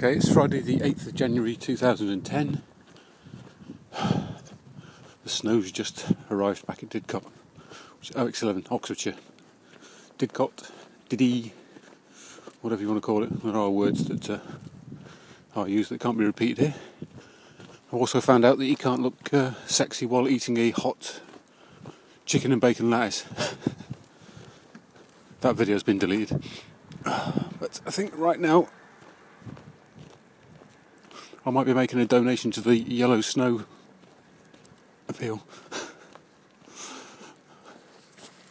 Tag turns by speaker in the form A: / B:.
A: Okay, it's Friday the 8th of January 2010. The snow's just arrived back at Didcot, which is OX11, Oxfordshire. Didcot, Diddy, whatever you want to call it. There are words that are used that can't be repeated here. I also found out that you can't look sexy while eating a hot chicken and bacon lattice. That video's been deleted. But I think right now I might be making a donation to the Yellow Snow appeal.